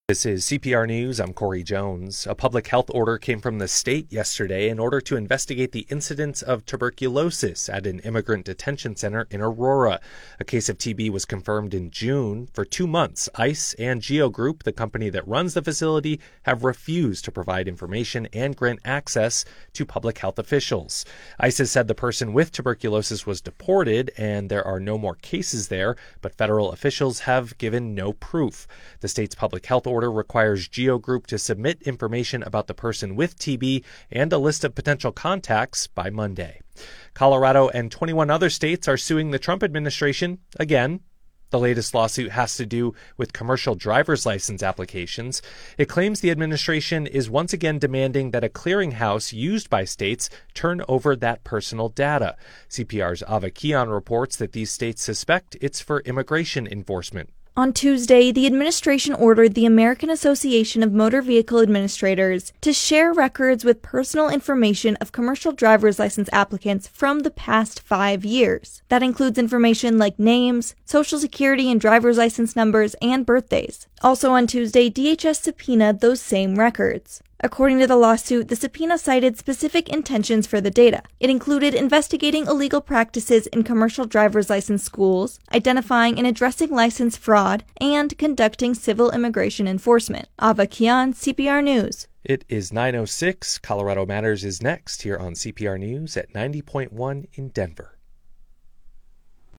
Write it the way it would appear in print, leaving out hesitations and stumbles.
This is CPR News. I'm Corey Jones. A public health order came from the state yesterday in order to investigate the incidence of tuberculosis at an immigrant detention center in Aurora. A case of TB was confirmed in June. For 2 months, ICE and Geo Group, the company that runs the facility, have refused to provide information and grant access to public health officials. ICE has said the person with tuberculosis was deported and there are no more cases there, but federal officials have given no proof. The state's public health order requires Geo Group to submit information about the person with TB and a list of potential contacts by Monday. Colorado and 21 other states are suing the Trump administration again. The latest lawsuit has to do with commercial driver's license applications. It claims the administration is once again demanding that a clearinghouse used by states turn over that personal data. CPR's Ava Kian reports that these states suspect it's for immigration enforcement. On Tuesday, the administration ordered the American Association of Motor Vehicle Administrators to share records with personal information of commercial driver's license applicants from the past 5 years. That includes information like names, social security and driver's license numbers, and birthdays. Also on Tuesday, DHS subpoenaed those same records. According to the lawsuit, the subpoena cited specific intentions for the data. It included investigating illegal practices in commercial driver's license schools, identifying and addressing license fraud, and conducting civil immigration enforcement. Ava Kian, CPR News. It is 9:06. Colorado Matters is next here on CPR News at 90.1 in Denver.